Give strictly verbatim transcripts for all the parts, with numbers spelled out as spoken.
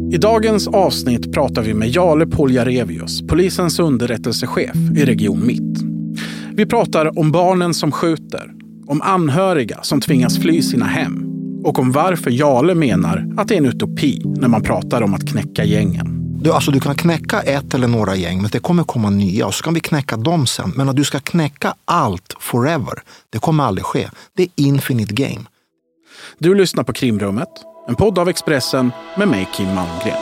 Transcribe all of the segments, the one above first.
I dagens avsnitt pratar vi med Jale Poljarevius, polisens underrättelsechef i Region Mitt. Vi pratar om barnen som skjuter, om anhöriga som tvingas fly sina hem och om varför Jale menar att det är en utopi när man pratar om att knäcka gängen. Du, alltså, du kan knäcka ett eller några gäng, men det kommer komma nya och så kan vi knäcka dem sen. Men att du ska knäcka allt forever, det kommer aldrig ske. Det är infinite game. Du lyssnar på Krimrummet, en podd av Expressen med mig, Kim Malmgren.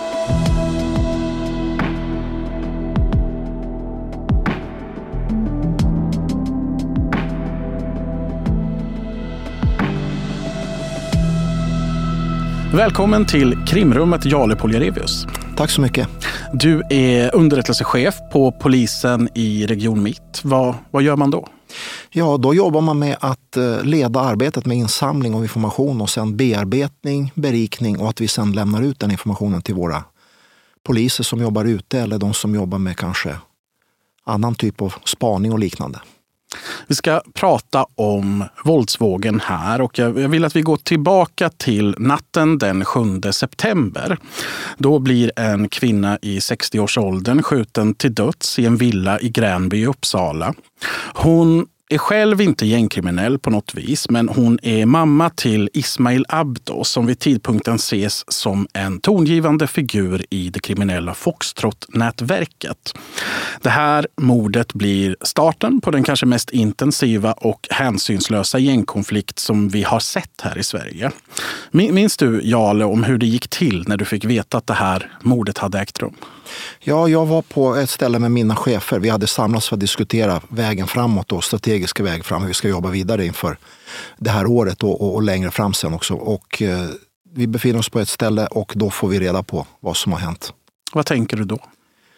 Välkommen till Krimrummet, Jale Poljarevius. Tack så mycket. Du är underrättelsechef på polisen i Region Mitt. Vad, vad gör man då? Ja, då jobbar man med att leda arbetet med insamling av information och sen bearbetning, berikning och att vi sen lämnar ut den informationen till våra poliser som jobbar ute eller de som jobbar med kanske annan typ av spaning och liknande. Vi ska prata om våldsvågen här och jag vill att vi går tillbaka till natten den sjunde september. Då blir en kvinna i sextioårsåldern skjuten till döds i en villa i Gränby i Uppsala. Hon är själv inte gängkriminell på något vis, men hon är mamma till Ismail Abdo som vid tidpunkten ses som en tongivande figur i det kriminella Foxtrot-nätverket. Det här mordet blir starten på den kanske mest intensiva och hänsynslösa gängkonflikt som vi har sett här i Sverige. Minns du, Jale, om hur det gick till när du fick veta att det här mordet hade ägt rum? Ja, jag var på ett ställe med mina chefer. Vi hade samlats för att diskutera vägen framåt och strategiska väg fram, hur vi ska jobba vidare inför det här året och, och, och längre fram sen också. Och eh, vi befinner oss på ett ställe och då får vi reda på vad som har hänt. Vad tänker du då?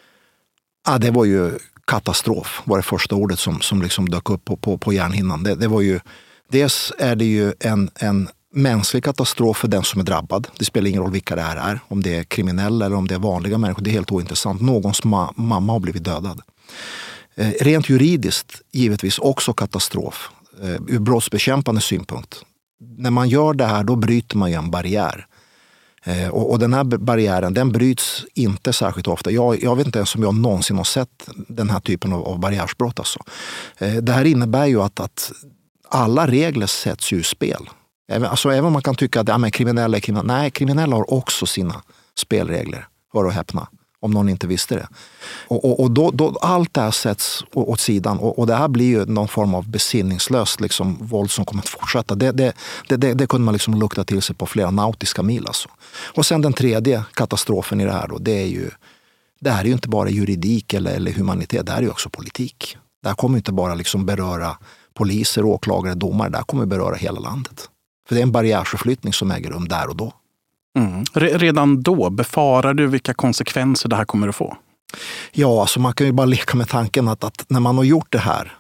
Ja, det var ju katastrof, var det första ordet som, som liksom dök upp på, på, på hjärnhinnan. Det, det var ju, dels är det ju en, en mänsklig katastrof för den som är drabbad. Det spelar ingen roll vilka det här är. Om det är kriminella eller om det är vanliga människor. Det är helt ointressant. Någons ma- mamma har blivit dödad. Eh, rent juridiskt givetvis också katastrof. Eh, ur brottsbekämpande synpunkt. När man gör det här då bryter man ju en barriär. Eh, och, och den här barriären den bryts inte särskilt ofta. Jag, jag vet inte ens om jag någonsin har sett den här typen av, av barriärsbrott. Alltså. Eh, det här innebär ju att, att alla regler sätts ur spel. Alltså även om man kan tycka att ja, men kriminella är kriminella. Nej, kriminella har också sina spelregler. Hör och häpna. Om någon inte visste det. Och, och, och då, då allt det här sätts åt sidan. Och, och det här blir ju någon form av besinningslöst liksom, våld som kommer att fortsätta. Det, det, det, det, det kunde man liksom lukta till sig på flera nautiska mil. Alltså. Och sen den tredje katastrofen i det här. Då, det är ju det här är ju inte bara juridik eller, eller humanitet. Det här är ju också politik. Det här kommer inte bara liksom beröra poliser, åklagare, domare. Det här kommer beröra hela landet. För det är en barriärförflyttning som äger rum där och då. Mm. Redan då, befarar du vilka konsekvenser det här kommer att få? Ja, alltså man kan ju bara leka med tanken att, att när man har gjort det här,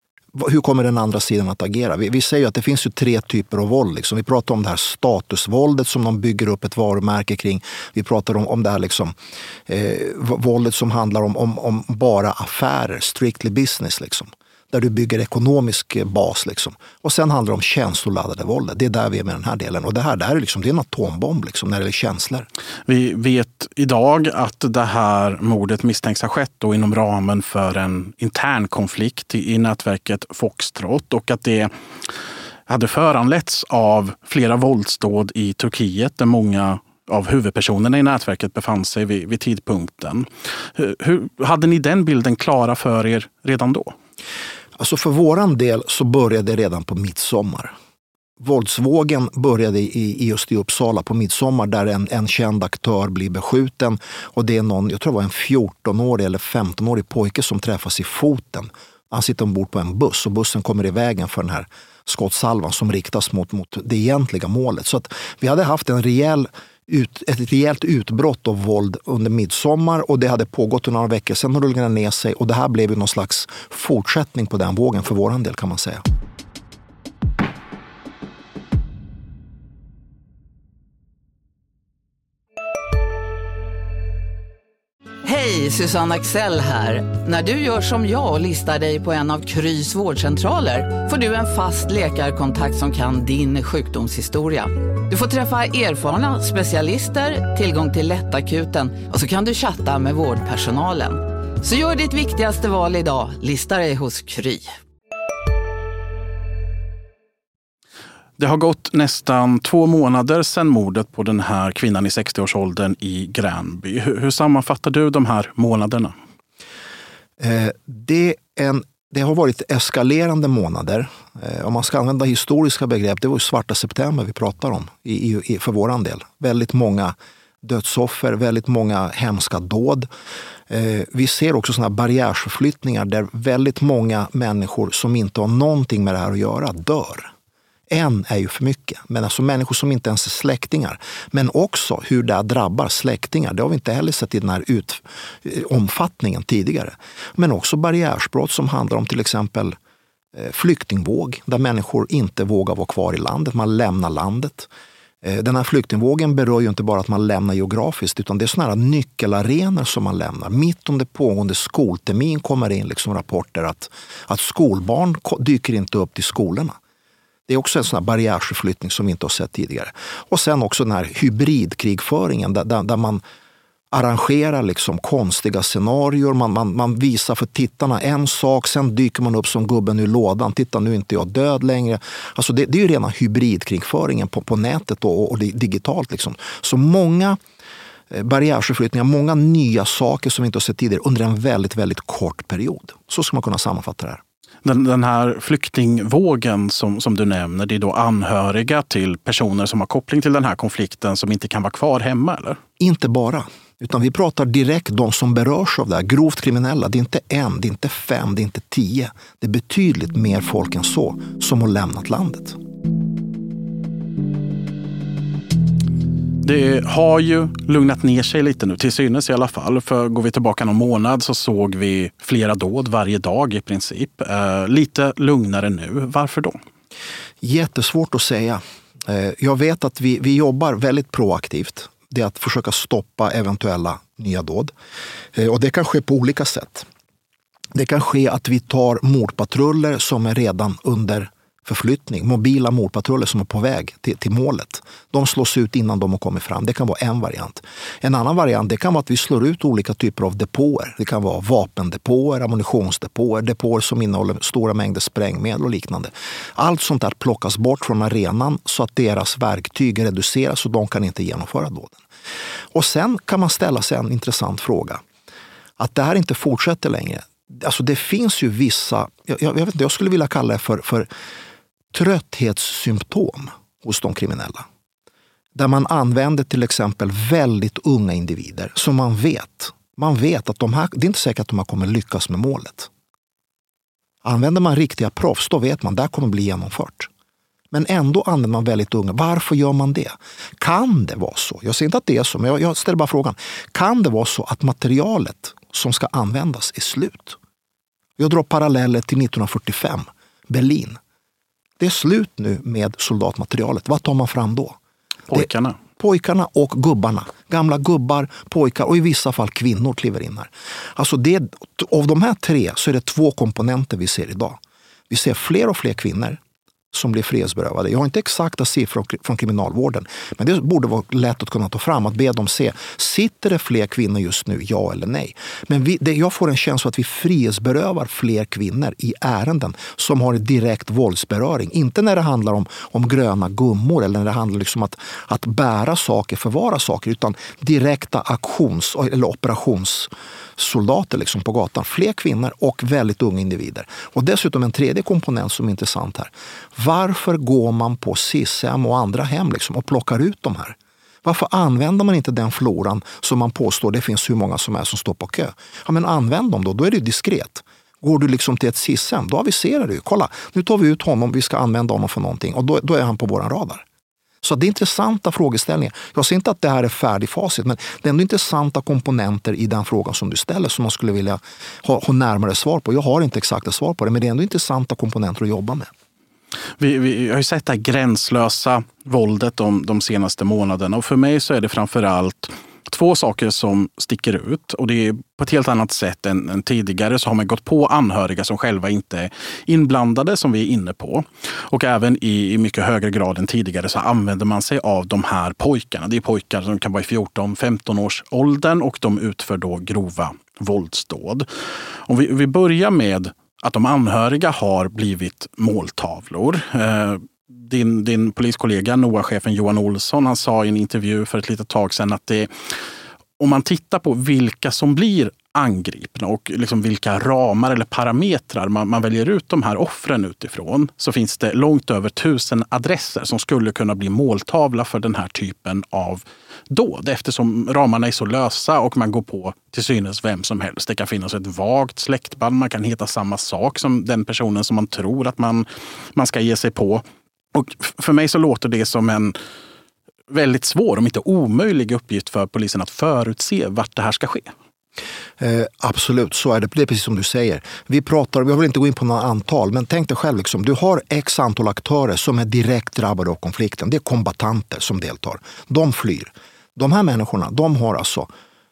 hur kommer den andra sidan att agera? Vi, vi säger ju att det finns ju tre typer av våld. Liksom. Vi pratar om det här statusvåldet som de bygger upp ett varumärke kring. Vi pratar om, om det här liksom, eh, våldet som handlar om, om, om bara affärer, strictly business liksom. Där du bygger ekonomisk bas. Liksom. Och sen handlar det om känsloladdade våldet. Det är där vi är med den här delen. Och det här, det här är, liksom, det är en atombomb liksom, när det är känslor. Vi vet idag att det här mordet misstänks ha skett då inom ramen för en intern konflikt i, i nätverket Foxtrot. Och att det hade föranletts av flera våldsdåd i Turkiet där många av huvudpersonerna i nätverket befann sig vid, vid tidpunkten. Hur, hur, hade ni den bilden klara för er redan då? Alltså för våran del så började det redan på midsommar. Våldsvågen började i, i just i Uppsala på midsommar där en, en känd aktör blir beskjuten. Och det är någon, jag tror det var en fjortonårig eller femtonårig pojke som träffas i foten. Han sitter ombord på en buss och bussen kommer i vägen för den här skottsalvan som riktas mot, mot det egentliga målet. Så att vi hade haft en rejäl Ut, ett rejält utbrott av våld under midsommar och det hade pågått under några veckor. Sen har det lugnat ner sig och det här blev ju någon slags fortsättning på den vågen för våran del kan man säga. Hej, Susanne Axel här. När du gör som jag och listar dig på en av Krys vårdcentraler får du en fast läkarkontakt som kan din sjukdomshistoria. Du får träffa erfarna specialister, tillgång till lättakuten och så kan du chatta med vårdpersonalen. Så gör ditt viktigaste val idag, lista dig hos Kry. Det har gått nästan två månader sedan mordet på den här kvinnan i sextioårsåldern i Gränby. Hur, hur sammanfattar du de här månaderna? Eh, det, en, det har varit eskalerande månader. Eh, om man ska använda historiska begrepp, det var ju svarta september vi pratar om i, i, för våran del. Väldigt många dödsoffer, väldigt många hemska dåd. Eh, vi ser också sådana barriärsförflyttningar där väldigt många människor som inte har någonting med det här att göra dör. En är ju för mycket, men alltså människor som inte ens är släktingar. Men också hur det drabbar släktingar, det har vi inte heller sett i den här ut, omfattningen tidigare. Men också barriärsbrott som handlar om till exempel eh, flyktingvåg, där människor inte vågar vara kvar i landet, man lämnar landet. Eh, den här flyktingvågen berör ju inte bara att man lämnar geografiskt, utan det är sådana här nyckelarenor som man lämnar. Mitt under pågående skoltermin kommer in liksom rapporter att, att skolbarn dyker inte upp till skolorna. Det är också en sån här barriärsförflyttning som vi inte har sett tidigare. Och sen också den här hybridkrigföringen där, där, där man arrangerar liksom konstiga scenarier. Man, man, man visar för tittarna en sak, sen dyker man upp som gubben ur lådan. Titta, nu är inte jag död längre. Alltså det, det är ju rena hybridkrigföringen på, på nätet och, och digitalt. Liksom. Så många barriärsförflyttningar, många nya saker som vi inte har sett tidigare under en väldigt, väldigt kort period. Så ska man kunna sammanfatta det här. Den, den här flyktingvågen som, som du nämner, det är då anhöriga till personer som har koppling till den här konflikten som inte kan vara kvar hemma, eller? Inte bara, utan vi pratar direkt de som berörs av det här, grovt kriminella. Det är inte en, det är inte fem, det är inte tio. Det är betydligt mer folk än så som har lämnat landet. Det har ju lugnat ner sig lite nu, till synes i alla fall. För går vi tillbaka någon månad så såg vi flera dåd varje dag i princip. Eh, lite lugnare nu. Varför då? Jättesvårt att säga. Eh, jag vet att vi, vi jobbar väldigt proaktivt. Det är att försöka stoppa eventuella nya dåd. Eh, och det kan ske på olika sätt. Det kan ske att vi tar mordpatruller som är redan under förflyttning, mobila mordpatruller som är på väg till, till målet. De slås ut innan de har kommit fram. Det kan vara en variant. En annan variant, det kan vara att vi slår ut olika typer av depåer. Det kan vara vapendepåer, ammunitionsdepåer, depåer som innehåller stora mängder sprängmedel och liknande. Allt sånt där plockas bort från arenan så att deras verktyg reduceras och de kan inte genomföra dåden. Och sen kan man ställa sig en intressant fråga. Att det här inte fortsätter längre. Alltså det finns ju vissa, jag, jag vet inte, jag skulle vilja kalla det för, för trötthetssymptom hos de kriminella. Där man använder till exempel väldigt unga individer som man vet. Man vet att de här, det är inte säkert att de här kommer lyckas med målet. Använder man riktiga proffs, då vet man att det kommer bli genomfört. Men ändå använder man väldigt unga. Varför gör man det? Kan det vara så? Jag säger inte att det är så, men jag, jag ställer bara frågan. Kan det vara så att materialet som ska användas är slut? Jag drar paralleller till nittonhundrafyrtiofem, Berlin. Det är slut nu med soldatmaterialet. Vad tar man fram då? Pojkarna. Det, pojkarna och gubbarna. Gamla gubbar, pojkar och i vissa fall kvinnor kliver in här. Alltså det, av de här tre så är det två komponenter vi ser idag. Vi ser fler och fler kvinnor som blir frihetsberövade. Jag har inte exakta siffror från kriminalvården, men det borde vara lätt att kunna ta fram, att be dem se. Sitter det fler kvinnor just nu, ja eller nej? Men vi, det, jag får en känsla att vi frihetsberövar fler kvinnor i ärenden som har direkt våldsberöring. Inte när det handlar om, om gröna gummor eller när det handlar liksom att, att bära saker, förvara saker, utan direkta aktions- eller operationssoldater liksom på gatan. Fler kvinnor och väldigt unga individer. Och dessutom en tredje komponent som är intressant här. Varför går man på S I S-hem och andra hem liksom och plockar ut de här? Varför använder man inte den floran som man påstår det finns hur många som är som står på kö? Ja, men använd dem då, då är det diskret. Går du liksom till ett S I S-hem, då aviserar du. Kolla, nu tar vi ut honom, vi ska använda honom för någonting och då, då är han på våran radar. Så det är intressanta frågeställningar. Jag säger inte att det här är färdig facit, men det är ändå intressanta komponenter i den frågan som du ställer som man skulle vilja ha, ha närmare svar på. Jag har inte exakta svar på det, men det är ändå intressanta komponenter att jobba med. Vi, vi har ju sett det här gränslösa våldet de, de senaste månaderna och för mig så är det framförallt två saker som sticker ut, och det är på ett helt annat sätt än, än tidigare så har man gått på anhöriga som själva inte är inblandade, som vi är inne på. Och även i, i mycket högre grad än tidigare så använder man sig av de här pojkarna. Det är pojkar som kan vara i fjorton femton års åldern och de utför då grova våldsdåd. Om vi, vi börjar med att de anhöriga har blivit måltavlor. Eh, din, din poliskollega, N O A-chefen Johan Olsson, han sa i en intervju för ett litet tag sedan att det, om man tittar på vilka som blir angripna och liksom vilka ramar eller parametrar man, man väljer ut de här offren utifrån, så finns det långt över tusen adresser som skulle kunna bli måltavla för den här typen av dåd, eftersom ramarna är så lösa och man går på till synes vem som helst. Det kan finnas ett vagt släktband, man kan heta samma sak som den personen som man tror att man, man ska ge sig på. Och för mig så låter det som en väldigt svår, om inte omöjlig uppgift för polisen att förutse vart det här ska ske. Eh, absolut, så är det. Det är precis som du säger. Vi pratar, jag vill inte gå in på några antal, men tänk dig själv, liksom, du har x antal aktörer som är direkt drabbade av konflikten. Det är kombatanter som deltar. De flyr. De här människorna, de har alltså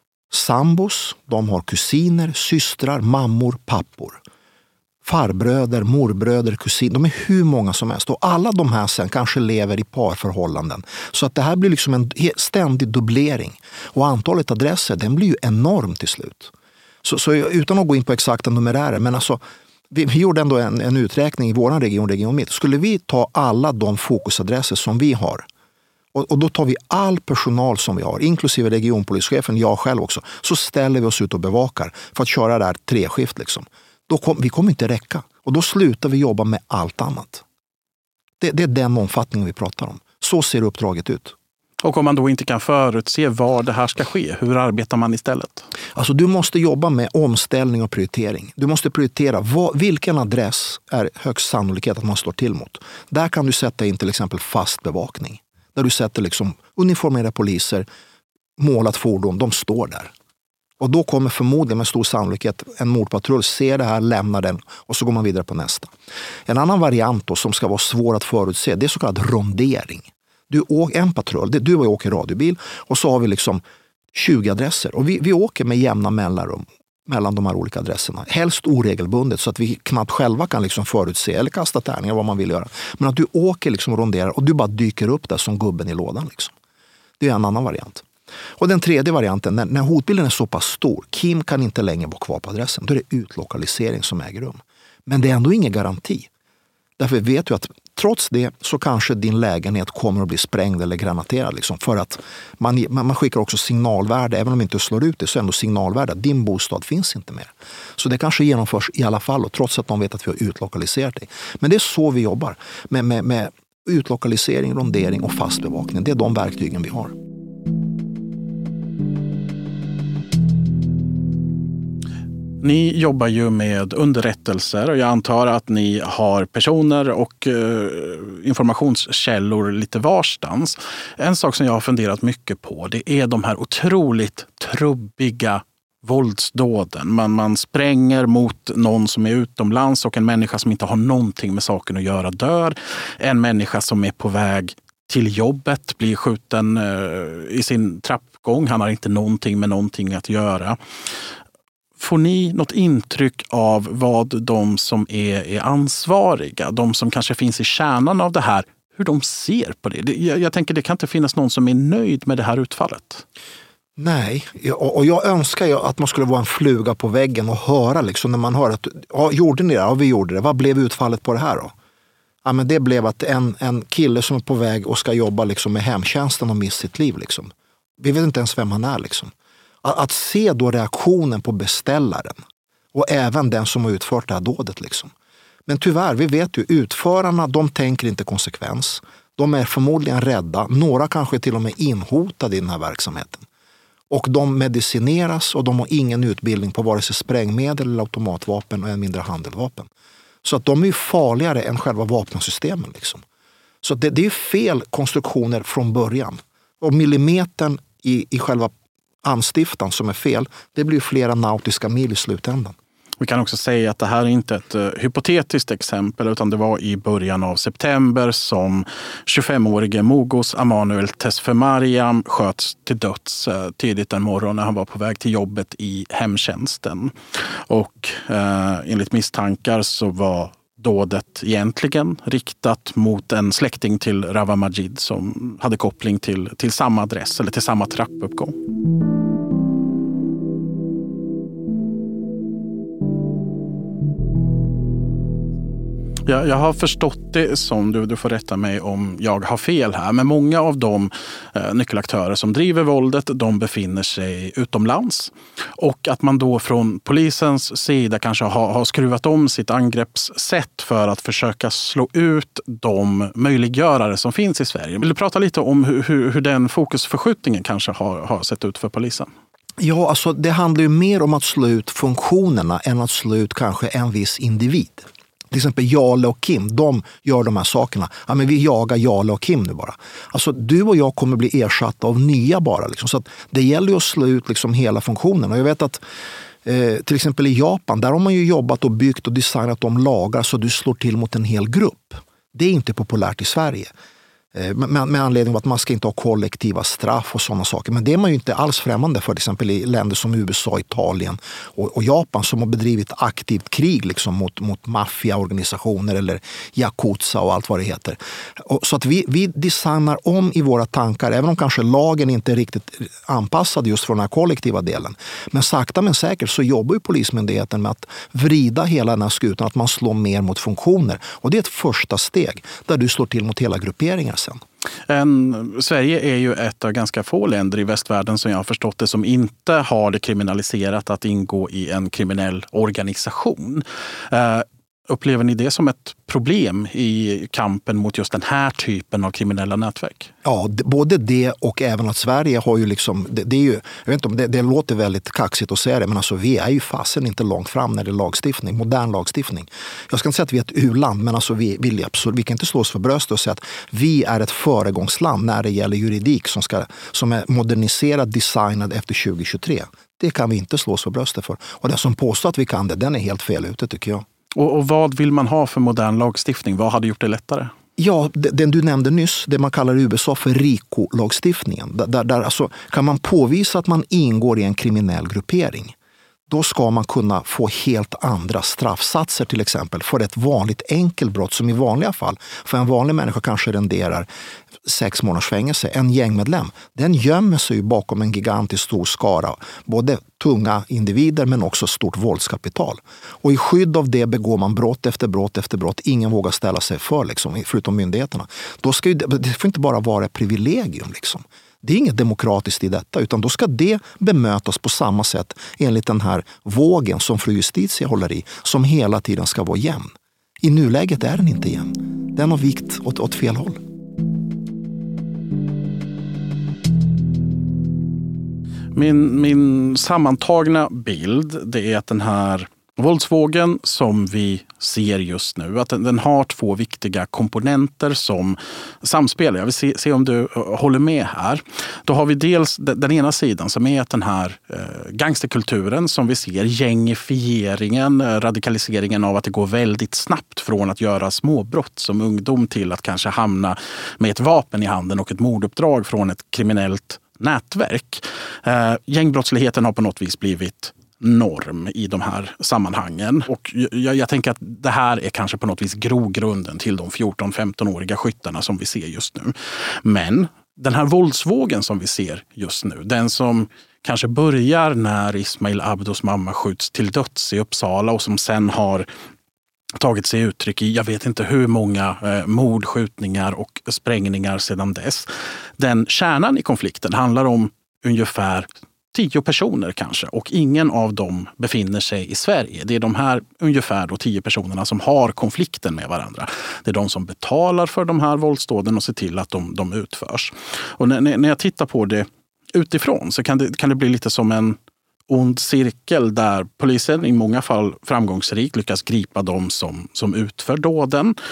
sambos, de har kusiner, systrar, mammor, pappor. Farbröder, morbröder, kusiner, de är hur många som helst. Och alla de här sen kanske lever i parförhållanden. Så att det här blir liksom en ständig dubblering. Och antalet adresser, den blir ju enorm till slut. Så, så utan att gå in på exakta numerärer, men alltså vi, vi gjorde ändå en, en uträkning i vår region, region mitt. Skulle vi ta alla de fokusadresser som vi har, och, och då tar vi all personal som vi har, inklusive regionpolischefen, jag själv också, så ställer vi oss ut och bevakar för att köra där treskift liksom. Då kom, vi kommer inte räcka. Och då slutar vi jobba med allt annat. Det, det är den omfattningen vi pratar om. Så ser uppdraget ut. Och om man då inte kan förutse var det här ska ske, hur arbetar man istället? Alltså du måste jobba med omställning och prioritering. Du måste prioritera vad, vilken adress är högst sannolikhet att man slår till mot. Där kan du sätta in till exempel fast bevakning. Där du sätter liksom uniformerade poliser, målat fordon, de står där. Och då kommer förmodligen med stor sannolikhet en mordpatrull se det här, lämna den och så går man vidare på nästa. En annan variant då, som ska vara svår att förutse, det är så kallad rondering. Du åker en patrull, du och jag åker radiobil och så har vi liksom tjugo adresser. Och vi, vi åker med jämna mellanrum mellan de här olika adresserna. Helst oregelbundet så att vi knappt själva kan liksom förutse eller kasta tärningar vad man vill göra. Men att du åker liksom och ronderar och du bara dyker upp där som gubben i lådan. Liksom. Det är en annan variant. Och den tredje varianten, när, när hotbilden är så pass stor, Kim kan inte längre vara kvar på adressen, då är det utlokalisering som äger rum. Men det är ändå ingen garanti. Därför vet du att trots det så kanske din lägenhet kommer att bli sprängd eller granaterad. Liksom, för att man, man skickar också signalvärde, även om man inte slår ut det så är ändå signalvärde att din bostad finns inte mer. Så det kanske genomförs i alla fall, och trots att de vet att vi har utlokaliserat dig. Men det är så vi jobbar med, med, med utlokalisering, rondering och fast bevakning. Det är de verktygen vi har. Ni jobbar ju med underrättelser och jag antar att ni har personer och eh, informationskällor lite varstans. En sak som jag har funderat mycket på, det är de här otroligt trubbiga våldsdåden. Man, man spränger mot någon som är utomlands och en människa som inte har någonting med saken att göra dör. En människa som är på väg till jobbet blir skjuten eh, i sin trappgång. Han har inte någonting med någonting att göra. Får ni något intryck av vad de som är, är ansvariga, de som kanske finns i kärnan av det här, hur de ser på det? Jag, jag tänker det kan inte finnas någon som är nöjd med det här utfallet. Nej, och jag önskar ju att man skulle vara en fluga på väggen och höra liksom när man hör att ja, gjorde ni det? Ja, vi gjorde det. Vad blev utfallet på det här då? Ja, men det blev att en, en kille som är på väg och ska jobba liksom med hemtjänsten och missar sitt liv. Liksom. Vi vet inte ens vem han är liksom. Att se då reaktionen på beställaren och även den som har utfört det här dådet. Liksom. Men tyvärr, vi vet ju, utförarna de tänker inte konsekvens. De är förmodligen rädda. Några kanske till och med inhotade i den här verksamheten. Och de medicineras och de har ingen utbildning på vare sig sprängmedel eller automatvapen och än mindre handeldvapen. Så att de är ju farligare än själva vapensystemen. Liksom. Så det, det är ju fel konstruktioner från början. Och millimetern i, i själva anstiftan som är fel, det blir flera nautiska mil i slutändan. Vi kan också säga att det här är inte ett uh, hypotetiskt exempel, utan det var i början av september som tjugofemårige Mogos Amanuel Tesfamariam sköts till döds uh, tidigt en morgon när han var på väg till jobbet i hemtjänsten. Och uh, enligt misstankar så var dådet egentligen riktat mot en släkting till Rawa Majid som hade koppling till, till samma adress eller till samma trappuppgång. Jag, jag har förstått det som, du, du får rätta mig om jag har fel här, men många av de eh, nyckelaktörer som driver våldet, de befinner sig utomlands. Och att man då från polisens sida kanske har, har skruvat om sitt angreppssätt för att försöka slå ut de möjliggörare som finns i Sverige. Vill du prata lite om hur, hur, hur den fokusförskjutningen kanske har, har sett ut för polisen? Ja, alltså det handlar ju mer om att slå ut funktionerna än att slå ut kanske en viss individ. Till exempel Jale och Kim, de gör de här sakerna. Ja, men vi jagar Jale och Kim nu bara. Alltså du och jag kommer bli ersatta av nya bara. Liksom. Så att det gäller ju att slå ut liksom hela funktionen. Och jag vet att eh, till exempel i Japan, där har man ju jobbat och byggt och designat de lagar så du slår till mot en hel grupp. Det är inte populärt i Sverige. Med, med anledning av att man ska inte ha kollektiva straff och sådana saker. Men det är man ju inte alls främmande för, till exempel i länder som U S A, Italien och, och Japan som har bedrivit aktivt krig liksom mot, mot maffiaorganisationer eller yakuza och allt vad det heter. Och, så att vi, vi designar om i våra tankar, även om kanske lagen inte är riktigt anpassad just för den här kollektiva delen. Men sakta men säkert så jobbar ju polismyndigheten med att vrida hela den här skutan, att man slår mer mot funktioner. Och det är ett första steg där du slår till mot hela grupperingar. En, Sverige är ju ett av ganska få länder i västvärlden som jag har förstått det som inte har det kriminaliserat att ingå i en kriminell organisation. Uh, upplever ni det som ett problem i kampen mot just den här typen av kriminella nätverk? Ja, det, både det och även att Sverige har ju liksom, det, det är ju, jag vet inte om det, det låter väldigt kaxigt att säga det, men alltså vi är ju fasen inte långt fram när det är lagstiftning, modern lagstiftning. Jag ska inte säga att vi är ett u-land, men alltså vi, vi, absolut, vi kan inte slå oss för bröstet och säga att vi är ett föregångsland när det gäller juridik som, ska, som är moderniserad, designad efter tjugo tjugotre. Det kan vi inte slå oss för bröstet för. Och det som påstår att vi kan det, den är helt fel ute tycker jag. Och, och vad vill man ha för modern lagstiftning? Vad hade gjort det lättare? Ja, den du nämnde nyss, det man kallar i U S A för RICO-lagstiftningen. Där, där, där alltså, kan man påvisa att man ingår i en kriminell gruppering, då ska man kunna få helt andra straffsatser till exempel för ett vanligt enkelbrott som i vanliga fall för en vanlig människa kanske renderar sex månaders fängelse. En gängmedlem, den gömmer sig ju bakom en gigantisk stor skara, både tunga individer men också stort våldskapital. Och i skydd av det begår man brott efter brott efter brott. Ingen vågar ställa sig för, liksom, förutom myndigheterna. Då ska ju, det får inte bara vara ett privilegium liksom. Det är inget demokratiskt i detta, utan då ska det bemötas på samma sätt enligt den här vågen som fru Justitia håller i, som hela tiden ska vara jämn. I nuläget är den inte jämn. Den har vikt åt, åt fel håll. Min, min sammantagna bild, det är att den här våldsvågen som vi ser just nu, att den, den har två viktiga komponenter som samspelar. Jag vill se, se om du håller med här. Då har vi dels den, den ena sidan som är att den här eh, gangsterkulturen som vi ser, gängifieringen, eh, radikaliseringen av att det går väldigt snabbt från att göra småbrott som ungdom till att kanske hamna med ett vapen i handen och ett morduppdrag från ett kriminellt nätverk. Eh, gängbrottsligheten har på något vis blivit norm i de här sammanhangen. Och jag, jag tänker att det här är kanske på något vis grogrunden till de fjorton-femton-åriga skyttarna som vi ser just nu. Men den här våldsvågen som vi ser just nu, den som kanske börjar när Ismail Abdos mamma skjuts till döds i Uppsala och som sen har tagit sig uttryck i jag vet inte hur många eh, mord, skjutningar och sprängningar sedan dess. Den kärnan i konflikten handlar om ungefär tio personer kanske, och ingen av dem befinner sig i Sverige. Det är de här ungefär då tio personerna som har konflikten med varandra. Det är de som betalar för de här våldsdåden och ser till att de, de utförs. Och när, när jag tittar på det utifrån så kan det, kan det bli lite som en ond cirkel där polisen i många fall framgångsrikt lyckas gripa dem som, som utför dåden.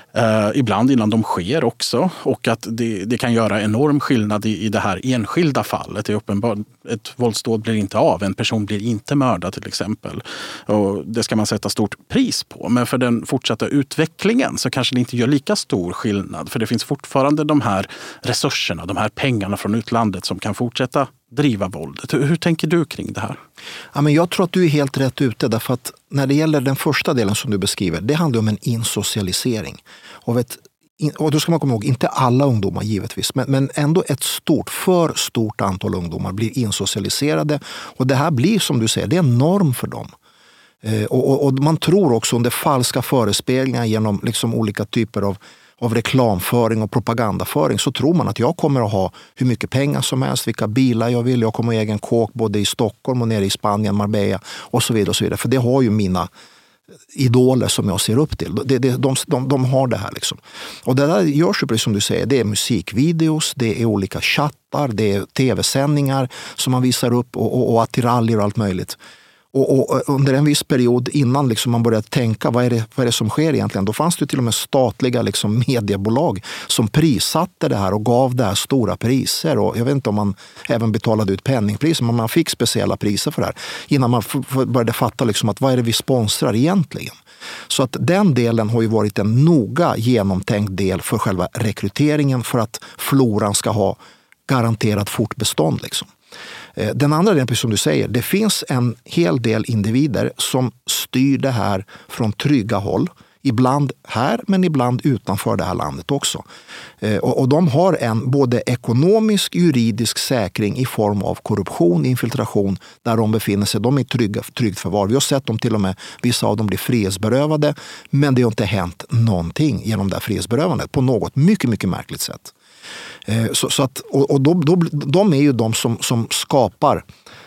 Eh, ibland innan de sker också, och att det, det kan göra enorm skillnad i, i det här enskilda fallet. Det är uppenbart, ett våldsdåd blir inte av, en person blir inte mördad till exempel. Och det ska man sätta stort pris på. Men för den fortsatta utvecklingen så kanske det inte gör lika stor skillnad. För det finns fortfarande de här resurserna, de här pengarna från utlandet som kan fortsätta driva våldet. Hur, hur tänker du kring det här? Ja, men jag tror att du är helt rätt ute, därför att när det gäller den första delen som du beskriver, det handlar om en insocialisering. Och, ett, och då ska man komma ihåg, inte alla ungdomar givetvis, men, men ändå ett stort, för stort antal ungdomar blir insocialiserade. Och det här blir, som du säger, det är en norm för dem. Eh, och, och, och man tror också under falska förespeglingar genom liksom olika typer av av reklamföring och propagandaföring, så tror man att jag kommer att ha hur mycket pengar som helst, vilka bilar jag vill, jag kommer att ha egen kåk både i Stockholm och nere i Spanien, Marbella och så vidare. Och så vidare. För det har ju mina idoler som jag ser upp till. Det, det, de, de, de har det här liksom. Och det där görs ju precis som du säger, det är musikvideos, det är olika chattar, det är tv-sändningar som man visar upp och, och, och attiraljer och allt möjligt. Och, och under en viss period innan liksom man började tänka vad är, det, vad är det som sker egentligen, då fanns det till och med statliga liksom mediebolag som prissatte det här och gav det här stora priser. Och jag vet inte om man även betalade ut penningpriser, men man fick speciella priser för det här innan man f- började fatta liksom att vad är det vi sponsrar egentligen. Så att den delen har ju varit en noga genomtänkt del för själva rekryteringen, för att floran ska ha garanterat fortbestånd liksom. Den andra delen, som du säger, det finns en hel del individer som styr det här från trygga håll. Ibland här, men ibland utanför det här landet också. Och de har en både ekonomisk, juridisk säkring i form av korruption, infiltration, där de befinner sig. De är trygga, tryggt förvar. Vi har sett dem till och med, vissa av dem blir frihetsberövade, men det har inte hänt någonting genom det här frihetsberövandet på något mycket, mycket märkligt sätt. Så, så att, och och då, då, de är ju de som, som skapar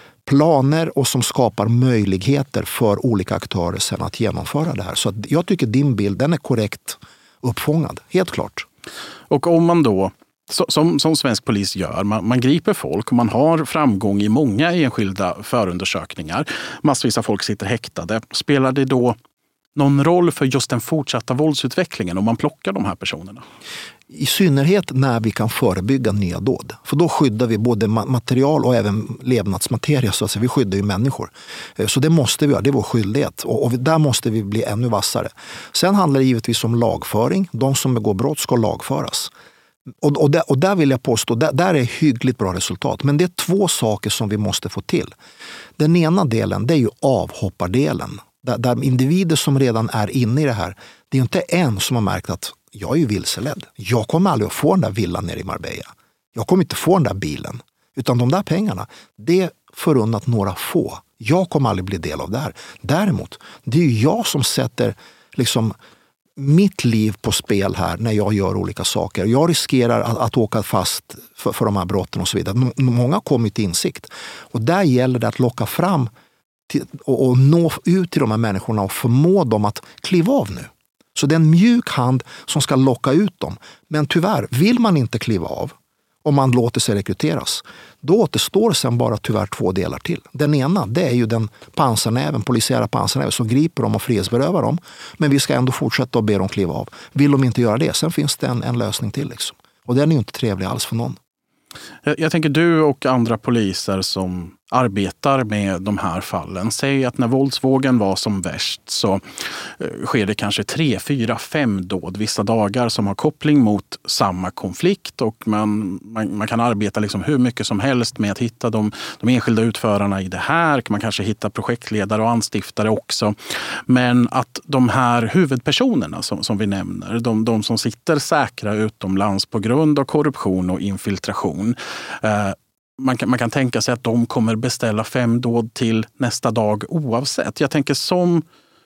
planer och som skapar möjligheter för olika aktörer sen att genomföra det här. Så att jag tycker din bild, den är korrekt uppfångad, helt klart. Och om man då, som, som svensk polis gör, man, man griper folk och man har framgång i många enskilda förundersökningar, massvis av folk sitter häktade, spelar det då någon roll för just den fortsatta våldsutvecklingen om man plockar de här personerna? I synnerhet när vi kan förebygga nya dåd. För då skyddar vi både material och även levnadsmateria. Så att säga. Vi skyddar ju människor. Så det måste vi göra, det är vår skyldighet. Och, och där måste vi bli ännu vassare. Sen handlar det givetvis om lagföring. De som begår brott ska lagföras. Och, och, där, och där vill jag påstå, där, där är hyggligt bra resultat. Men det är två saker som vi måste få till. Den ena delen, det är ju avhoppardelen. Där, där individer som redan är inne i det här, det är ju inte en som har märkt att jag är ju vilseledd. Jag kommer aldrig att få den där villan nere i Marbella. Jag kommer inte få den där bilen. Utan de där pengarna, det är förunnat några få. Jag kommer aldrig bli del av det här. Däremot, det är ju jag som sätter liksom mitt liv på spel här när jag gör olika saker. Jag riskerar att, att åka fast för, för de här brotten och så vidare. M- många kommer till insikt. Och där gäller det att locka fram till, och, och nå ut till de här människorna och förmå dem att kliva av nu. Så det är en mjuk hand som ska locka ut dem. Men tyvärr, vill man inte kliva av om man låter sig rekryteras, då återstår sen bara tyvärr två delar till. Den ena, det är ju den pansarnäven, polisiära pansarnäven som griper dem och frihetsberövar dem. Men vi ska ändå fortsätta att be dem kliva av. Vill de inte göra det, sen finns det en, en lösning till. Liksom. Och den är ju inte trevlig alls för någon. Jag, jag tänker du och andra poliser som arbetar med de här fallen. Säg att när våldsvågen var som värst så eh, sker det kanske tre, fyra, fem dåd vissa dagar som har koppling mot samma konflikt, och man, man, man kan arbeta liksom hur mycket som helst med att hitta de, de enskilda utförarna i det här. Man kanske hitta projektledare och anstiftare också. Men att de här huvudpersonerna som, som vi nämner, de, de som sitter säkra utomlands på grund av korruption och infiltration, eh, Man kan, man kan tänka sig att de kommer beställa fem dåd till nästa dag oavsett. Jag tänker som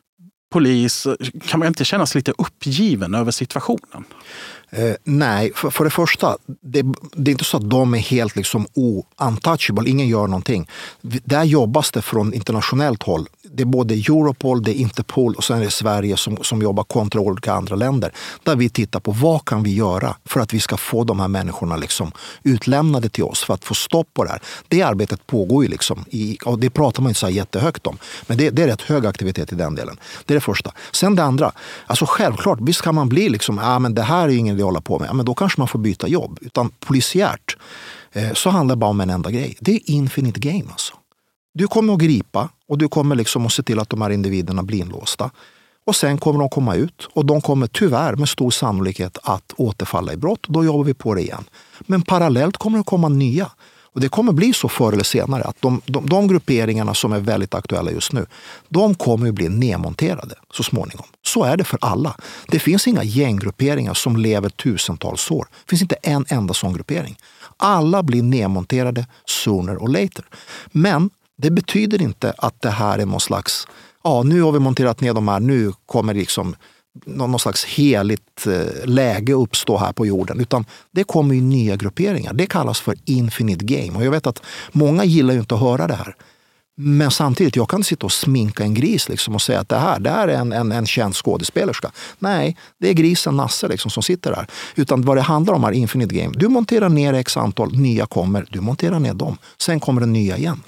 polis, kan man inte känna sig lite uppgiven över situationen? Eh, nej, för, för det första, det, det är inte så att de är helt liksom untouchable, ingen gör någonting. Där jobbas det från internationellt håll. Det är både Europol, det är Interpol och sen är det Sverige som, som jobbar kontra olika andra länder. Där vi tittar på vad kan vi göra för att vi ska få de här människorna liksom utlämnade till oss för att få stopp på det här. Det arbetet pågår ju liksom, i, och det pratar man inte så jättehögt om. Men det, det är rätt hög aktivitet i den delen. Det är det första. Sen det andra, alltså självklart, visst kan man bli liksom, ja ah, men det här är ingen vi håller på med. Ja, men då kanske man får byta jobb. Utan polisiärt eh, så handlar det bara om en enda grej. Det är infinite game alltså. Du kommer att gripa och du kommer liksom att se till att de här individerna blir inlåsta. Och sen kommer de komma ut och de kommer tyvärr med stor sannolikhet att återfalla i brott. Och då jobbar vi på det igen. Men parallellt kommer det att komma nya. Och det kommer bli så förr eller senare att de, de, de grupperingarna som är väldigt aktuella just nu, de kommer att bli nedmonterade så småningom. Så är det för alla. Det finns inga gänggrupperingar som lever tusentals år. Det finns inte en enda sån gruppering. Alla blir nedmonterade sooner or later. Men det betyder inte att det här är någon slags, ja nu har vi monterat ner de här, nu kommer liksom någon slags heligt läge uppstå här på jorden. Utan det kommer ju nya grupperingar. Det kallas för infinite game. Och jag vet att många gillar ju inte att höra det här. Men samtidigt, jag kan sitta och sminka en gris liksom och säga att det här, det här är en, en, en känd skådespelerska. Nej, det är grisen Nasse liksom som sitter där. Utan vad det handlar om är infinite game. Du monterar ner x antal, nya kommer, du monterar ner dem. Sen kommer det nya igen.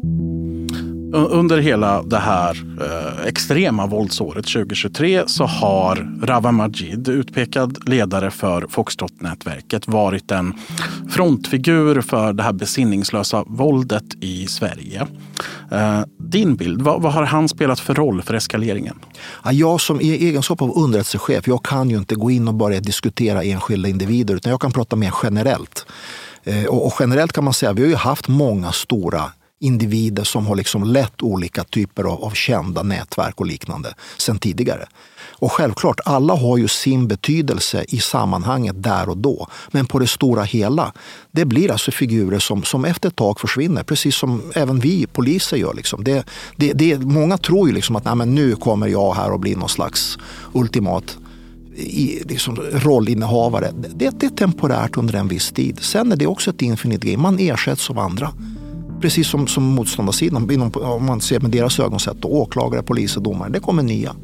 Under hela det här eh, extrema våldsåret tjugohundratjugotre så har Rawa Majid, utpekad ledare för Foxtrot-nätverket, varit en frontfigur för det här besinningslösa våldet i Sverige. Eh, din bild, vad, vad har han spelat för roll för eskaleringen? Ja, jag som i egenskap av underrättelsechef, jag kan ju inte gå in och börja diskutera enskilda individer utan jag kan prata mer generellt. Eh, och, och generellt kan man säga att vi har ju haft många stora individer som har liksom lett olika typer av, av kända nätverk och liknande sedan tidigare. Och självklart, alla har ju sin betydelse i sammanhanget där och då. Men på det stora hela, det blir alltså figurer som, som efter ett tag försvinner. Precis som även vi poliser gör. Liksom. Det, det, det, många tror ju liksom att nej, men nu kommer jag här och blir någon slags ultimat i, liksom, rollinnehavare. Det, det är temporärt under en viss tid. Sen är det också ett infinite game. Man ersätts av andra. Precis som, som motståndarsidan, om man ser med deras ögonsätt, åklagare, polis och domare, det kommer nya.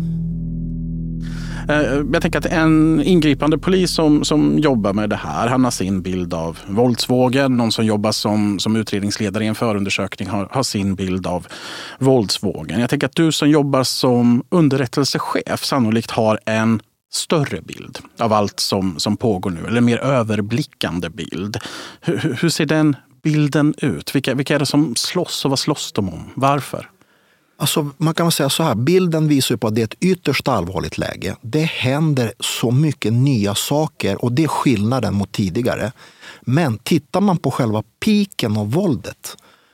Jag tänker att en ingripande polis som, som jobbar med det här, han har sin bild av våldsvågen. Någon som jobbar som, som utredningsledare i en förundersökning har, har sin bild av våldsvågen. Jag tänker att du som jobbar som underrättelsechef sannolikt har en större bild av allt som, som pågår nu, eller en mer överblickande bild. Hur, hur ser den bilden ut? Vilka, vilka är det som slåss och vad slåss de om? Varför? Alltså, man kan säga så här, bilden visar på att det är ett ytterst allvarligt läge. Det händer så mycket nya saker och det är skillnaden mot tidigare. Men tittar man på själva piken av våldet,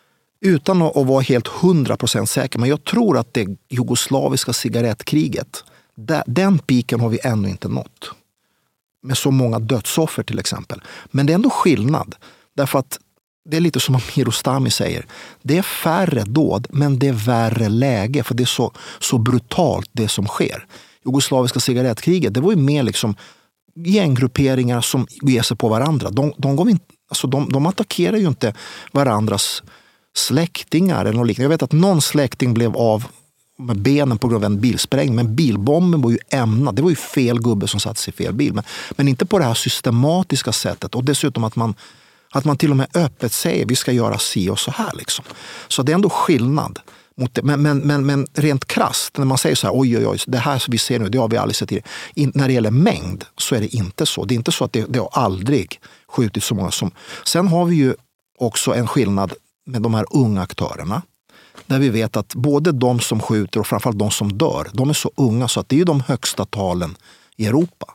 utan att vara helt hundra procent säker, men jag tror att det jugoslaviska cigarettkriget, den piken har vi ännu inte nått. Med så många dödsoffer till exempel. Men det är ändå skillnad. Därför att det är lite som Amir Rostami säger. Det är färre dåd, men det är värre läge. För det är så, så brutalt det som sker. Jugoslaviska cigarettkriget, det var ju mer liksom gänggrupperingar som ger sig på varandra. De, de, går inte, alltså de, de attackerar ju inte varandras släktingar eller något liknande. Jag vet att någon släkting blev av med benen på grund av en bilsprängning. Men bilbomben var ju ämnad. Det var ju fel gubbe som satt sig i fel bil. Men, men inte på det här systematiska sättet. Och dessutom att man Att man till och med öppet säger vi ska göra si och så här. Liksom. Så det är ändå skillnad. Mot det. Men, men, men, men rent krasst, när man säger så här, oj, oj, oj, det här som vi ser nu, det har vi aldrig sett tidigare. In, när det gäller mängd så är det inte så. Det är inte så att det, det har aldrig skjutit så många som... Sen har vi ju också en skillnad med de här unga aktörerna. Där vi vet att både de som skjuter och framförallt de som dör, de är så unga så att det är de högsta talen i Europa.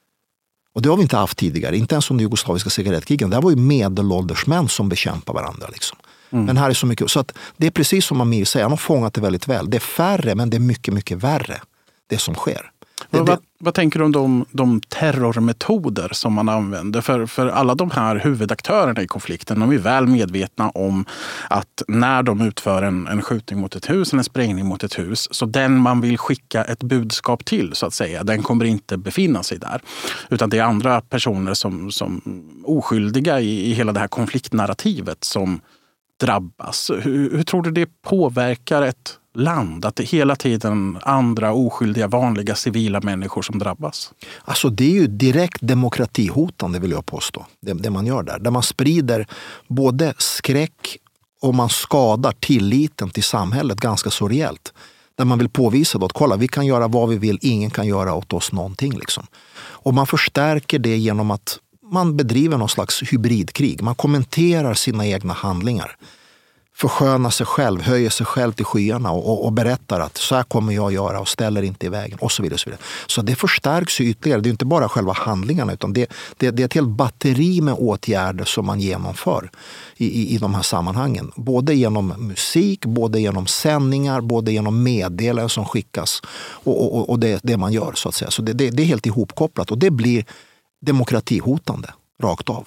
Och det har vi inte haft tidigare, inte ens under jugoslaviska cigarettkrigen. Där var ju medelålders män som bekämpar varandra. Liksom. Mm. Men här är så mycket, så att det är precis som Amir säger, han har fångat det väldigt väl. Det är färre, men det är mycket, mycket värre det som sker. Det, vad, det... vad tänker du om de, de terrormetoder som man använder? För, för alla de här huvudaktörerna i konflikten, de är väl medvetna om att när de utför en, en skjutning mot ett hus eller en sprängning mot ett hus, så den man vill skicka ett budskap till, så att säga, den kommer inte befinna sig där. Utan det är andra personer som, som oskyldiga i, i hela det här konfliktnarrativet som drabbas. Hur, hur tror du det påverkar ett land? Att det hela tiden andra oskyldiga, vanliga civila människor som drabbas? Alltså det är ju direkt demokratihotande, vill jag påstå. Det, det man gör där. Där man sprider både skräck och man skadar tilliten till samhället ganska så rejält. Där man vill påvisa då att kolla, vi kan göra vad vi vill, ingen kan göra åt oss någonting. Liksom. Och man förstärker det genom att man bedriver någon slags hybridkrig. Man kommenterar sina egna handlingar. Förskönar sig själv, höjer sig själv till skyarna och, och, och berättar att så här kommer jag göra och ställer inte i vägen och så vidare. Och så, vidare. Så det förstärks ju ytterligare. Det är inte bara själva handlingarna utan det, det, det är ett helt batteri med åtgärder som man genomför i, i, i de här sammanhangen. Både genom musik, både genom sändningar, både genom meddelanden som skickas och, och, och det, det man gör så att säga. Så det, det, det är helt ihopkopplat och det blir demokratihotande rakt av.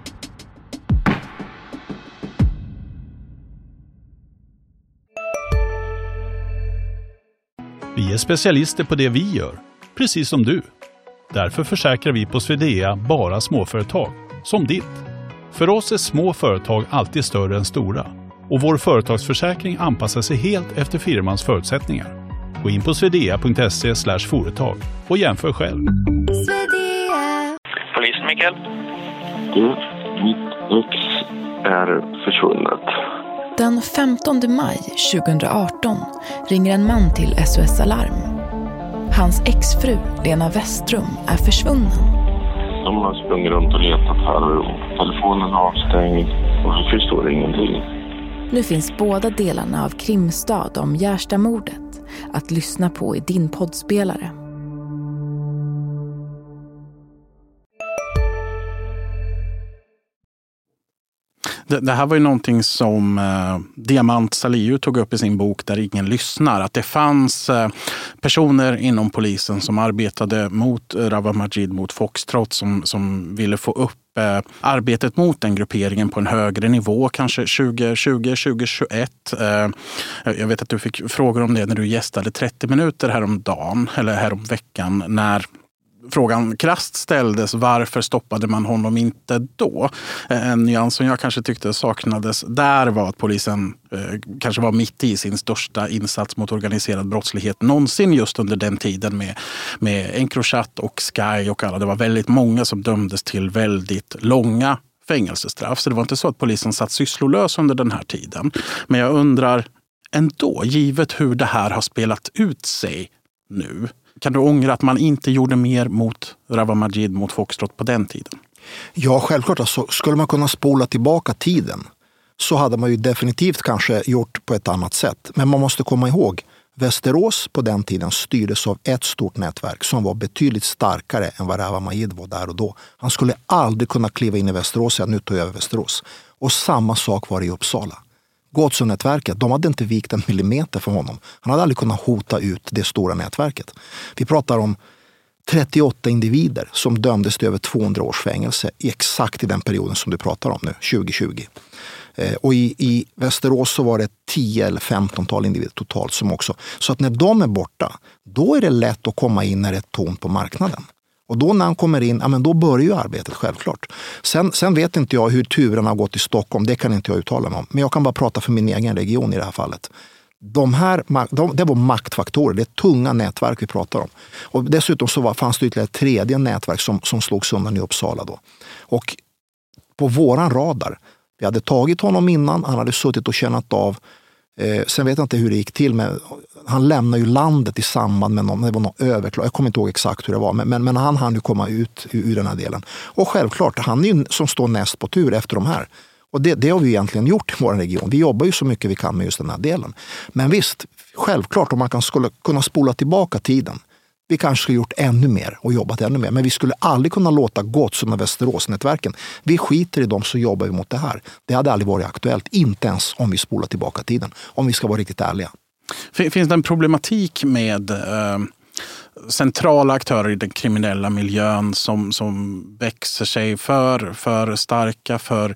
Vi är specialister på det vi gör, precis som du. Därför försäkrar vi på Swedea bara småföretag, som ditt. För oss är små företag alltid större än stora. Och vår företagsförsäkring anpassar sig helt efter firmans förutsättningar. Gå in på swedea punkt se slash företag och jämför själv. Polis Mikael. Du, mitt ex är försvunnet. Den femtonde maj tjugohundraarton ringer en man till S O S Alarm. Hans exfru Lena Westrum är försvunnen. De har sprungit runt och letat här och telefonen är avstängd och vi förstår ingenting. Nu finns båda delarna av Krimstad om Gärstamordet att lyssna på i din poddspelare. Det, det här var ju någonting som eh, Diamant Salihu tog upp i sin bok Där ingen lyssnar. Att det fanns eh, personer inom polisen som arbetade mot eh, Rawa Majid, mot Foxtrot, som, som ville få upp eh, arbetet mot den grupperingen på en högre nivå, kanske tjugo tjugo, tjugo tjugoett. Eh, jag vet att du fick frågor om det när du gästade trettio minuter häromdagen, eller häromveckan, när frågan krasst ställdes, varför stoppade man honom inte då? En nyans som jag kanske tyckte saknades där var att polisen eh, kanske var mitt i sin största insats mot organiserad brottslighet någonsin just under den tiden med, med Encrochat och Sky och alla. Det var väldigt många som dömdes till väldigt långa fängelsestraff. Så det var inte så att polisen satt sysslolös under den här tiden. Men jag undrar ändå, givet hur det här har spelat ut sig nu, kan du ångra att man inte gjorde mer mot Rawa Majid, mot Foxtrot på den tiden? Ja, självklart. Alltså, skulle man kunna spola tillbaka tiden så hade man ju definitivt kanske gjort på ett annat sätt. Men man måste komma ihåg, Västerås på den tiden styrdes av ett stort nätverk som var betydligt starkare än vad Rawa Majid var där och då. Han skulle aldrig kunna kliva in i Västerås och säga nu tar jag över Västerås. Och samma sak var det i Uppsala. Gåtsson-nätverket, de hade inte vikt en millimeter för honom. Han hade aldrig kunnat hota ut det stora nätverket. Vi pratar om trettioåtta individer som dömdes till över tvåhundra års fängelse i exakt i den perioden som du pratar om nu, tjugo tjugo. Eh, och i, i Västerås så var det tio eller femton-tal individer totalt som också. Så att när de är borta, då är det lätt att komma in när det är tomt på marknaden. Och då när han kommer in, ja, men då börjar ju arbetet självklart. Sen, sen vet inte jag hur turen har gått i Stockholm, det kan inte jag uttala mig om. Men jag kan bara prata för min egen region i det här fallet. De här, de, det var maktfaktorer, det är tunga nätverk vi pratar om. Och dessutom så var, fanns det ytterligare ett tredje nätverk som, som slogs undan i Uppsala då. Och på våran radar, vi hade tagit honom innan, han hade suttit och kännat av. Eh, sen vet jag inte hur det gick till, men han lämnade ju landet i samband med någon, det var någon överklag. Jag kommer inte ihåg exakt hur det var, men, men, men han hann ju komma ut ur, ur den här delen. Och självklart, han är ju som står näst på tur efter de här. Och det, det har vi egentligen gjort i vår region. Vi jobbar ju så mycket vi kan med just den här delen. Men visst, självklart om man kan, skulle kunna spola tillbaka tiden. Vi kanske skulle gjort ännu mer och jobbat ännu mer. Men vi skulle aldrig kunna låta Gåtsson och Västerås-nätverken. Vi skiter i dem så jobbar vi mot det här. Det hade aldrig varit aktuellt. Inte ens om vi spolar tillbaka tiden. Om vi ska vara riktigt ärliga. Finns det en problematik med eh, centrala aktörer i den kriminella miljön som, som växer sig för, för starka, för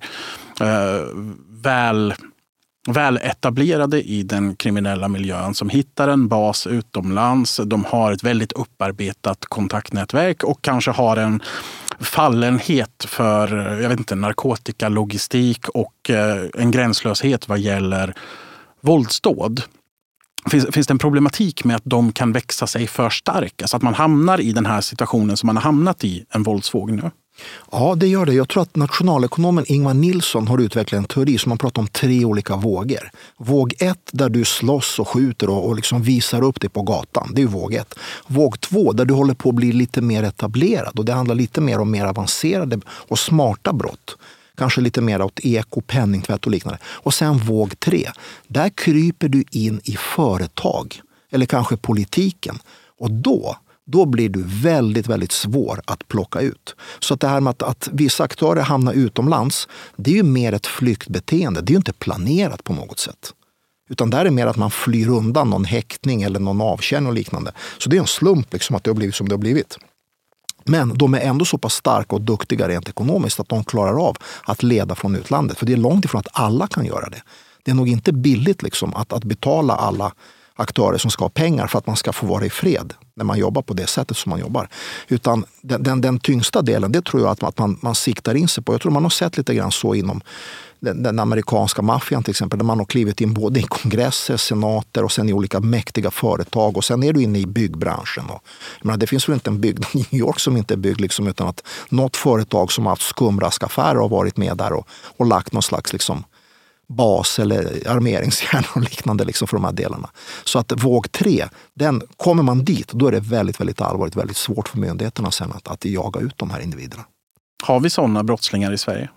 eh, väl... väl etablerade i den kriminella miljön, som hittar en bas utomlands. De har ett väldigt upparbetat kontaktnätverk och kanske har en fallenhet för, jag vet inte, narkotikalogistik och en gränslöshet vad gäller våldsdåd. Finns, finns det en problematik med att de kan växa sig för starka så att man hamnar i den här situationen som man har hamnat i, en våldsvåg nu? Ja, det gör det. Jag tror att nationalekonomen Ingvar Nilsson har utvecklat en teori som man pratar om tre olika vågor. Våg ett, där du slåss och skjuter och, och liksom visar upp dig på gatan. Det är våg ett. Våg två, där du håller på att bli lite mer etablerad och det handlar lite mer om mer avancerade och smarta brott. Kanske lite mer åt eko, penningtvätt och liknande. Och sen våg tre, där kryper du in i företag eller kanske politiken. Och då Då blir du väldigt, väldigt svår att plocka ut. Så att det här med att, att vissa aktörer hamnar utomlands, det är ju mer ett flyktbeteende. Det är ju inte planerat på något sätt. Utan där är mer att man flyr undan någon häktning eller någon avkänning och liknande. Så det är en slump liksom att det har blivit som det har blivit. Men de är ändå så pass starka och duktiga rent ekonomiskt att de klarar av att leda från utlandet. För det är långt ifrån att alla kan göra det. Det är nog inte billigt liksom att, att betala alla aktörer som ska ha pengar för att man ska få vara i fred när man jobbar på det sättet som man jobbar. Utan den, den, den tyngsta delen, det tror jag att, man, att man, man siktar in sig på. Jag tror man har sett lite grann så inom den, den amerikanska maffian till exempel, där man har klivit in både i kongresser, senater och sen i olika mäktiga företag och sen är du inne i byggbranschen. Och, jag menar, det finns väl inte en byggnad i New York som inte är byggd liksom, utan att något företag som har haft skumraskaffärer har varit med där och, och lagt någon slags liksom bas eller armeringsjärn och liknande liksom för de här delarna. Så att våg tre, den kommer man dit, då är det väldigt, väldigt allvarligt, väldigt svårt för myndigheterna sen att, att jaga ut de här individerna. Har vi sådana brottslingar i Sverige?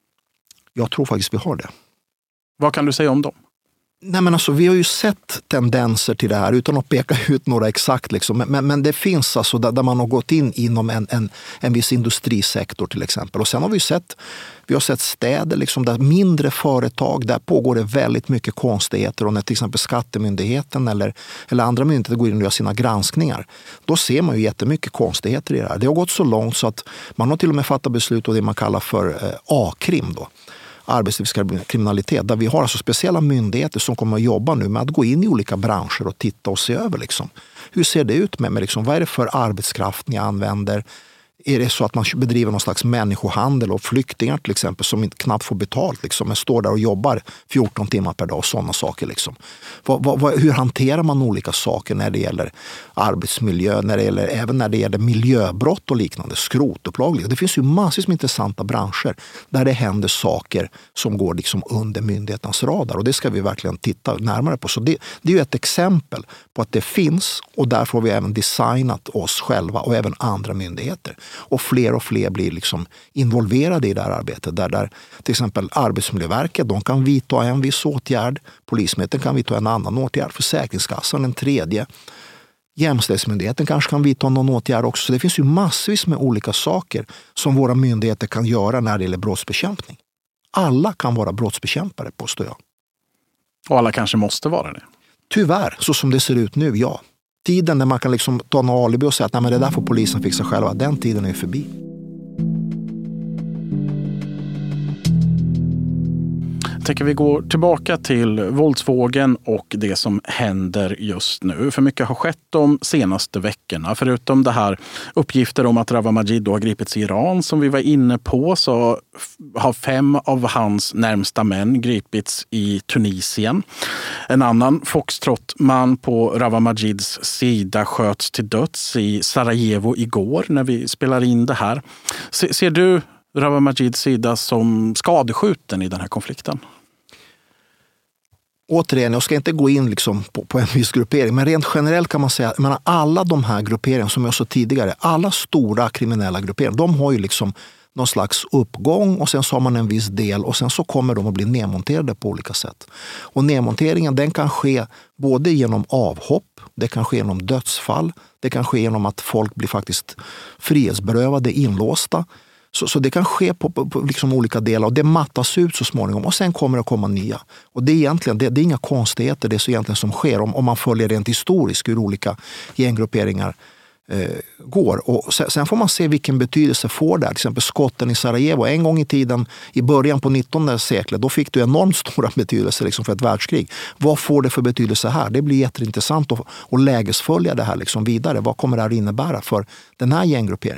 Jag tror faktiskt vi har det. Vad kan du säga om dem? Nej, men alltså, vi har ju sett tendenser till det här utan att peka ut några exakt. Liksom. Men, men, men det finns alltså där, där man har gått in inom en, en, en viss industrisektor till exempel. Och sen har vi sett, vi har sett städer liksom, där mindre företag, där pågår det väldigt mycket konstigheter. Och när till exempel skattemyndigheten eller, eller andra myndigheter går in och gör sina granskningar, då ser man ju jättemycket konstigheter i det här. Det har gått så långt så att man har till och med fattat beslut om det man kallar för eh, A-krim då. Arbetslivskriminalitet, där vi har alltså speciella myndigheter som kommer att jobba nu med att gå in i olika branscher och titta och se över liksom. Hur ser det ut med, med liksom, vad är det för arbetskraft ni använder? Är det så att man bedriver någon slags människohandel och flyktingar till exempel som knappt får betalt liksom, men står där och jobbar fjorton timmar per dag och sådana saker liksom. Vad, vad, hur hanterar man olika saker när det gäller arbetsmiljö, när det gäller, även när det gäller miljöbrott och liknande, skrotupplag. Det finns ju massvis med intressanta branscher där det händer saker som går liksom under myndighetens radar och det ska vi verkligen titta närmare på. Så det, det är ju ett exempel på att det finns och därför har vi även designat oss själva och även andra myndigheter. Och fler och fler blir liksom involverade i det här arbetet. Där, där till exempel Arbetsmiljöverket, de kan vidta en viss åtgärd. Polismyndigheten kan vidta en annan åtgärd. Försäkringskassan en tredje. Jämställdhetsmyndigheten kanske kan vidta någon åtgärd också. Så det finns ju massvis med olika saker som våra myndigheter kan göra när det gäller brottsbekämpning. Alla kan vara brottsbekämpare, påstår jag. Och alla kanske måste vara det. Tyvärr, så som det ser ut nu, ja. Tiden när man kan liksom ta en alibi och säga att nej, men det där får polisen fixa själva, den tiden är förbi. Jag tänker vi går tillbaka till våldsvågen och det som händer just nu. För mycket har skett de senaste veckorna. Förutom det här uppgifter om att Rawa Majid har gripits i Iran som vi var inne på, så har fem av hans närmsta män gripits i Tunisien. En annan foxtrot-man på Rawa Majids sida sköts till döds i Sarajevo igår när vi spelar in det här. Se, ser du Rawa Majids sida som skadeskjuten i den här konflikten? Återigen, jag ska inte gå in liksom på, på en viss gruppering, men rent generellt kan man säga att alla de här grupperingarna som jag sa tidigare, alla stora kriminella grupperingar, de har ju liksom någon slags uppgång och sen så har man en viss del och sen så kommer de att bli nedmonterade på olika sätt. Och nedmonteringen, den kan ske både genom avhopp, det kan ske genom dödsfall, det kan ske genom att folk blir faktiskt frihetsberövade, inlåsta. Så, så det kan ske på, på, på liksom olika delar och det mattas ut så småningom och sen kommer det att komma nya. Och det är egentligen, det, det är inga konstigheter, det är så egentligen som sker om, om man följer rent historiskt hur olika gänggrupperingar eh, går. Och sen, sen får man se vilken betydelse får det. Till exempel skotten i Sarajevo, en gång i tiden i början på nittonde seklet, då fick du enormt stora betydelse liksom för ett världskrig. Vad får det för betydelse här? Det blir jätteintressant att, att lägesfölja det här liksom vidare. Vad kommer det här innebära för den här gänggrupperingen?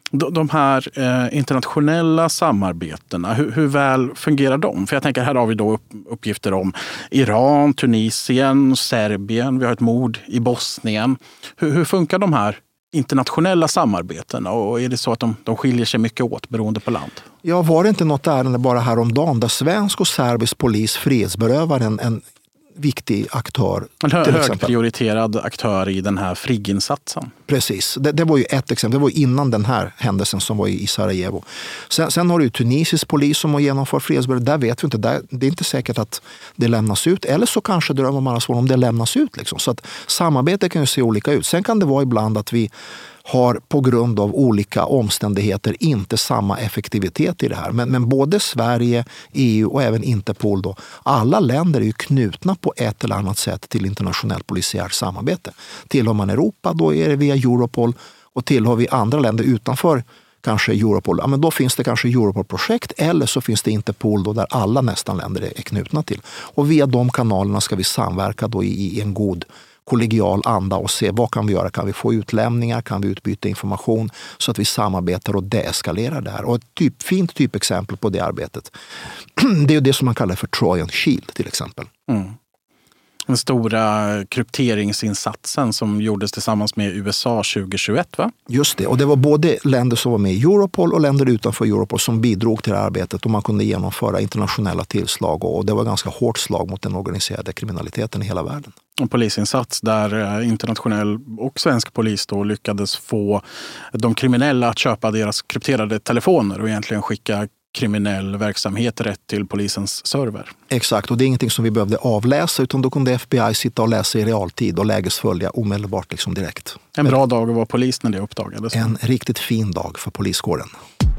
De här eh, internationella samarbetena, hur, hur väl fungerar de? För jag tänker, här har vi då upp, uppgifter om Iran, Tunisien, Serbien, vi har ett mord i Bosnien. Hur, hur funkar de här internationella samarbetena, och är det så att de, de skiljer sig mycket åt beroende på land? Ja, var det inte något ärende bara häromdagen där svensk och serbisk polis frihetsberövar en, en viktig aktör? En hö, högprioriterad aktör i den här frigginsatsen. Precis, det, det var ju ett exempel. Det var innan den här händelsen som var i Sarajevo. Sen, sen har du ju tunisisk polis som har genomfört frihetsberövande. Där vet vi inte, där, det är inte säkert att det lämnas ut. Eller så kanske drömmer man alltså om det lämnas ut. Liksom. Så att samarbetet kan ju se olika ut. Sen kan det vara ibland att vi har på grund av olika omständigheter inte samma effektivitet i det här. Men, men både Sverige, E U och även Interpol, då, alla länder är ju knutna på ett eller annat sätt till internationellt polisiärt samarbete. Tillhör man Europa, då är det via Europol, och tillhör vi andra länder utanför kanske Europol, ja, men då finns det kanske Europol-projekt, eller så finns det Interpol då, där alla nästan länder är knutna till. Och via de kanalerna ska vi samverka då i, i en god kollegial anda och se vad kan vi göra. Kan vi få utlämningar? Kan vi utbyta information så att vi samarbetar och deeskalerar det här? Och ett typ, fint typexempel på det arbetet, det är det som man kallar för Trojan Shield till exempel. Mm. Den stora krypteringsinsatsen som gjordes tillsammans med U S A tjugohundratjugoett, va? Just det, och det var både länder som var med i Europol och länder utanför Europol som bidrog till det här arbetet, och man kunde genomföra internationella tillslag, och det var ganska hårt slag mot den organiserade kriminaliteten i hela världen. En polisinsats där internationell och svensk polis då lyckades få de kriminella att köpa deras krypterade telefoner och egentligen skicka kriminell verksamhet rätt till polisens server. Exakt, och det är ingenting som vi behövde avläsa, utan då kunde F B I sitta och läsa i realtid och lägesfölja omedelbart liksom direkt. En bra dag att vara polis när det uppdagades. En riktigt fin dag för poliskåren.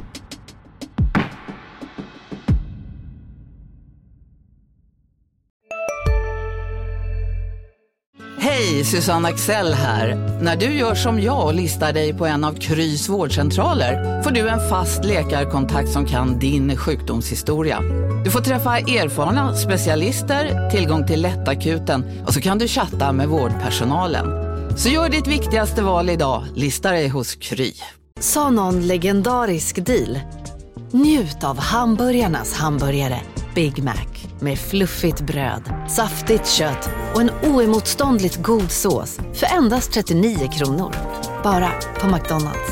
Hej, Susanne Axel här. När du gör som jag och listar dig på en av Krys vårdcentraler får du en fast läkarkontakt som kan din sjukdomshistoria. Du får träffa erfarna specialister, tillgång till lättakuten och så kan du chatta med vårdpersonalen. Så gör ditt viktigaste val idag, listar dig hos Kry. Sa någon legendarisk deal? Njut av hamburgarnas hamburgare, Big Mac. Med fluffigt bröd, saftigt kött och en oemotståndligt god sås för endast trettionio kronor. Bara på McDonald's.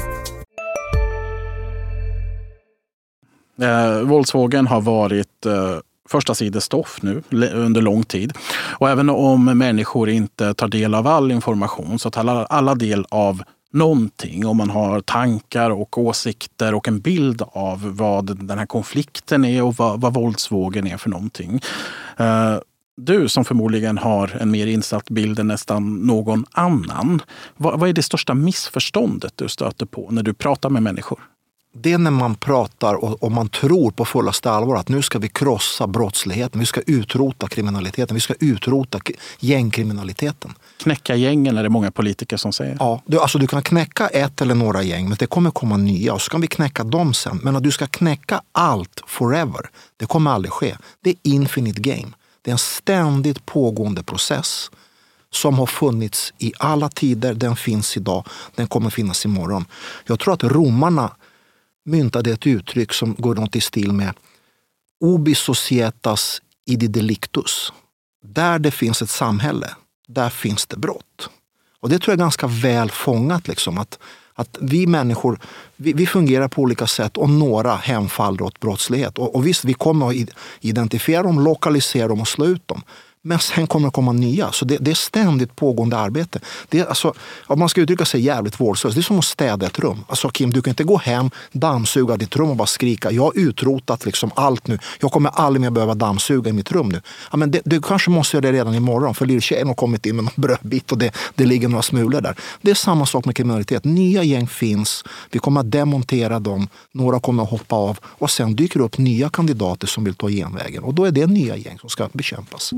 Eh, våldsvågen har varit eh, första sidestoff nu under lång tid. Och även om människor inte tar del av all information så tar alla, alla del av någonting, om man har tankar och åsikter och en bild av vad den här konflikten är och vad, vad våldsvågen är för någonting. Uh, du som förmodligen har en mer insatt bild än nästan någon annan. Vad, vad är det största missförståndet du stöter på när du pratar med människor? Det är när man pratar och, och man tror på fullaste allvar att nu ska vi krossa brottsligheten, vi ska utrota kriminaliteten, vi ska utrota gängkriminaliteten. Knäcka gängen är det många politiker som säger. Ja, du, alltså du kan knäcka ett eller några gäng, men det kommer komma nya och så kan vi knäcka dem sen. Men att du ska knäcka allt forever, det kommer aldrig ske. Det är infinite game. Det är en ständigt pågående process som har funnits i alla tider, den finns idag, den kommer finnas imorgon. Jag tror att romarna myntade ett uttryck som går något i stil med ubi societas idi delictus. Där det finns ett samhälle, där finns det brott. Och det tror jag är ganska väl fångat. Liksom, att, att vi människor vi, vi fungerar på olika sätt och några hemfaller åt brottslighet. Och, och visst, vi kommer att identifiera dem, lokalisera dem och slå ut dem. Men sen kommer det komma nya. Så det, det är ständigt pågående arbete. Det är, alltså, om man ska uttrycka sig jävligt vårdslöst, det är som att städa ett rum. Alltså Kim, du kan inte gå hem, dammsuga ditt rum och bara skrika. Jag har utrotat liksom allt nu. Jag kommer aldrig mer behöva dammsuga i mitt rum nu. Ja, men det, du kanske måste göra det redan imorgon. För lilltjejen har kommit in med någon brödbit och det, det ligger några smulor där. Det är samma sak med kriminalitet. Nya gäng finns. Vi kommer att demontera dem. Några kommer att hoppa av. Och sen dyker upp nya kandidater som vill ta genvägen. Och då är det nya gäng som ska bekämpas.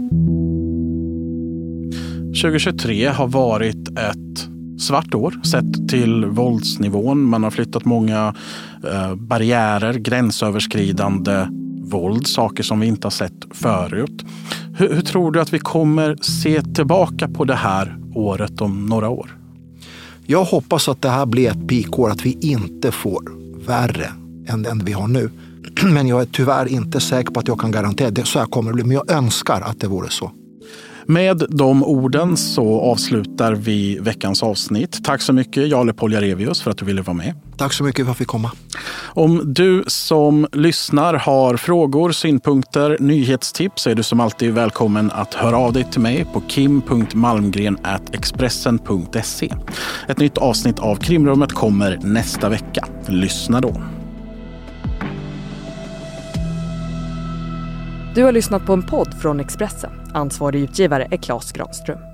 tjugohundratjugotre har varit ett svart år sett till våldsnivån. Man har flyttat många eh, barriärer, gränsöverskridande våld, saker som vi inte har sett förut. Hur, hur tror du att vi kommer se tillbaka på det här året om några år? Jag hoppas att det här blir ett pikår, att vi inte får värre än den vi har nu. Men jag är tyvärr inte säker på att jag kan garantera det. Så här kommer det bli, men jag önskar att det vore så. Med de orden så avslutar vi veckans avsnitt. Tack så mycket, Jarle Poljarevius, för att du ville vara med. Tack så mycket för att jag fick komma. Om du som lyssnar har frågor, synpunkter, nyhetstips så är du som alltid välkommen att höra av dig till mig på kim punkt malmgren snabel-a expressen punkt se. Ett nytt avsnitt av Krimrummet kommer nästa vecka. Lyssna då. Du har lyssnat på en podd från Expressen. Ansvarig utgivare är Claes Granström.